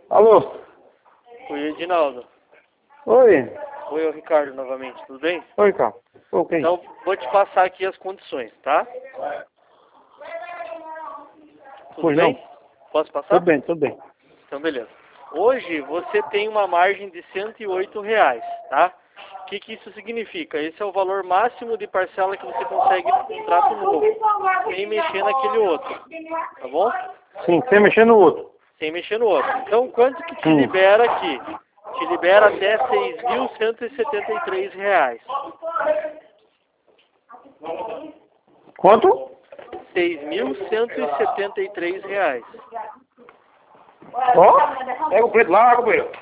Alô? Oi, Edinaldo. Oi. Oi, o Ricardo novamente, tudo bem? Oi, cara. Ok. Então, vou te passar aqui as condições, tá? Tudo Pois bem? não. Posso passar? Tudo bem. Então, beleza. Hoje, você tem uma margem de R$ 108, tá? O que isso significa? Esse é o valor máximo de parcela que você consegue no contrato novo, sem mexer naquele outro, tá bom? Sim, sem mexer no outro. Sem mexer no outro. Então, quanto que te libera aqui? Te libera até R$ 6.173. Quanto? R$ 6.173. Ó, pega o preto lá, companheiro.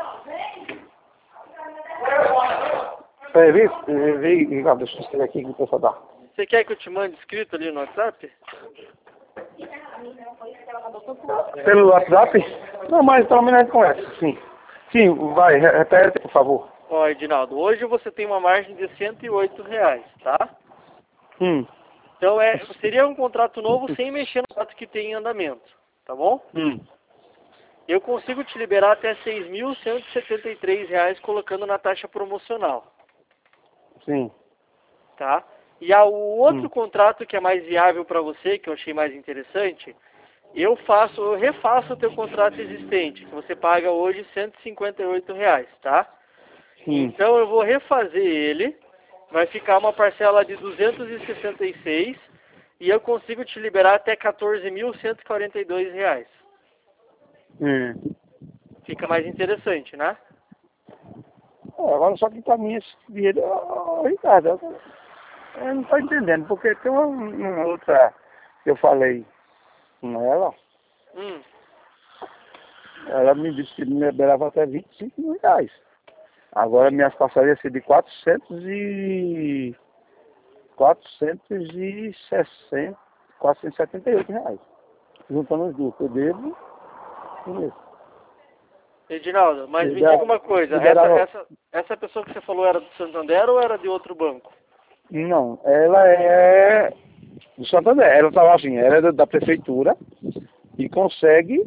Peraí, vem, Ricardo, deixa eu escrever aqui que o pessoal dá. Você quer que eu te mande escrito ali no WhatsApp? Pelo WhatsApp? Não, mas pelo menos a gente conhece, sim. Sim, vai, repete, por favor. Ó, Edinaldo, hoje você tem uma margem de R$ 108, tá? Então seria um contrato novo sem mexer no contrato que tem em andamento, tá bom? Eu consigo te liberar até R$ 6.173 colocando na taxa promocional, Sim. tá? E o outro contrato que é mais viável para você, que eu achei mais interessante, eu refaço o teu contrato existente, que você paga hoje R$ 158, tá? Então eu vou refazer ele, vai ficar uma parcela de 266 e eu consigo te liberar até R$ 14.142. Fica mais interessante, né? Agora só que pra mim esse dinheiro, Ricardo, eu não tô entendendo, porque tem uma outra que eu falei com ela, ela me disse que me liberava até R$ 25.000. Agora minhas parcelas iam ser de 478 reais. Juntando os duas, eu devo isso. Edinaldo, mas me diga uma coisa, essa pessoa que você falou era do Santander ou era de outro banco? Não, ela é do Santander. Ela estava assim, ela é da prefeitura e consegue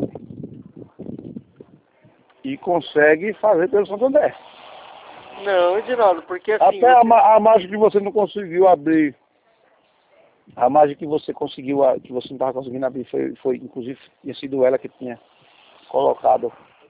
fazer pelo Santander. Não, Edinaldo, porque assim... Até a margem que você não conseguiu abrir, a margem que você conseguiu, que você não estava conseguindo abrir, foi inclusive, tinha sido ela que tinha colocado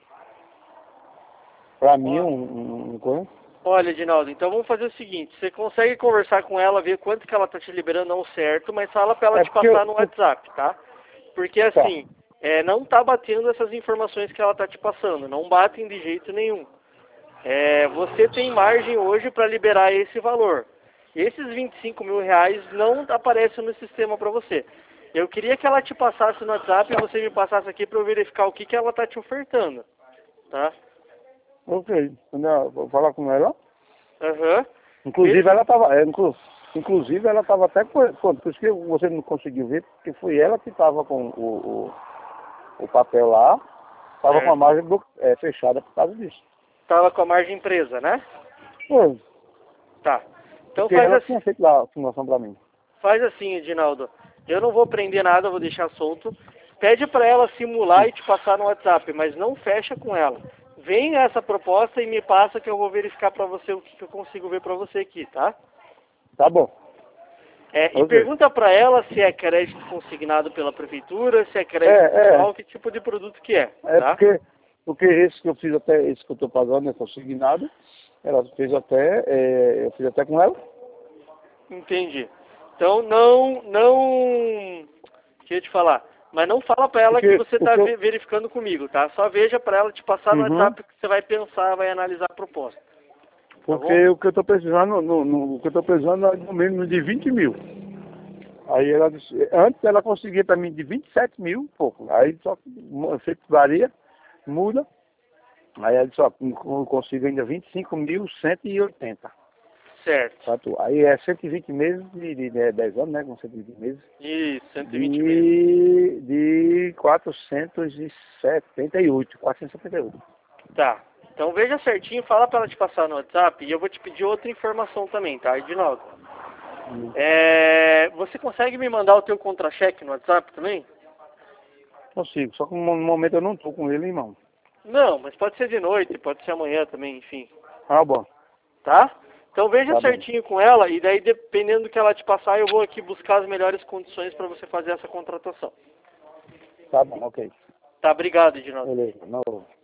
para mim um coisa. Olha, Edinaldo, então vamos fazer o seguinte, você consegue conversar com ela, ver quanto que ela tá te liberando ao certo, mas fala para ela te passar no WhatsApp, tá? Porque assim, não tá batendo essas informações que ela tá te passando, não batem de jeito nenhum. Você tem margem hoje para liberar esse valor. Esses R$ 25.000 não aparecem no sistema para você. Eu queria que ela te passasse no WhatsApp e você me passasse aqui para eu verificar o que ela tá te ofertando, tá? Ok, vou falar com ela. Inclusive ela estava até por isso que você não conseguiu ver, porque foi ela que estava com o papel lá, estava com a margem fechada por causa disso. Estava com a margem presa, né? Foi. Tá. Então ela tinha feito lá a simulação para mim. Faz assim, Edinaldo. Eu não vou prender nada, vou deixar solto. Pede para ela simular e te passar no WhatsApp, mas não fecha com ela. Vem essa proposta e me passa que eu vou verificar para você o que eu consigo ver para você aqui, tá? Tá bom. E pergunta para ela se é crédito consignado pela prefeitura, se é crédito pessoal, que tipo de produto que é, tá? Porque esse que eu fiz até, esse que eu estou pagando é consignado, ela fez eu fiz até com ela. Entendi. Então deixa eu te falar, mas não fala para ela que você está verificando comigo, tá? Só veja para ela te passar no WhatsApp que você vai pensar, vai analisar a proposta. Porque o que eu estou precisando, o que eu estou precisando é no mínimo de 20 mil. Aí ela disse, antes ela conseguia para mim de 27 mil, pouco. Aí só sempre varia, muda. Aí ela disse, eu consigo ainda 25.180. Certo. Aí é 120 meses de 10 anos, né? Com 120 meses. Isso, 120 meses. De 478. Tá. Então veja certinho, fala para ela te passar no WhatsApp e eu vou te pedir outra informação também, tá, Edinaldo? Você consegue me mandar o teu contra-cheque no WhatsApp também? Consigo, só que no momento eu não estou com ele, irmão. Não, mas pode ser de noite, pode ser amanhã também, enfim. Ah, bom. Tá? Então veja Tá certinho com ela e daí dependendo do que ela te passar, eu vou aqui buscar as melhores condições para você fazer essa contratação. Tá bom, ok. Tá, obrigado, Edinaldo. Beleza. Não.